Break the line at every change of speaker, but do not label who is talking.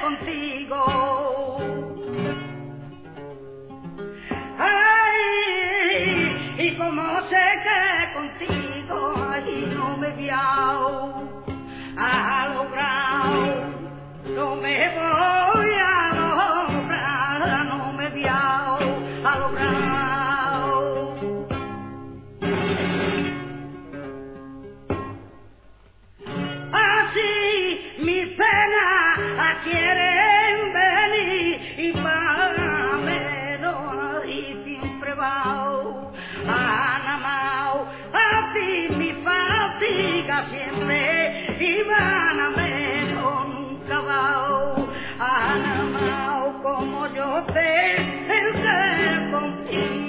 contigo. Ay, y como sé que contigo ay, no me voy a lograr, no me voy a lograr, no me voy a lograr. Así mis penas quieren venir y para menos y siempre va anamao. Así mi fatiga siempre y van a menos nunca va anamao como yo te contigo.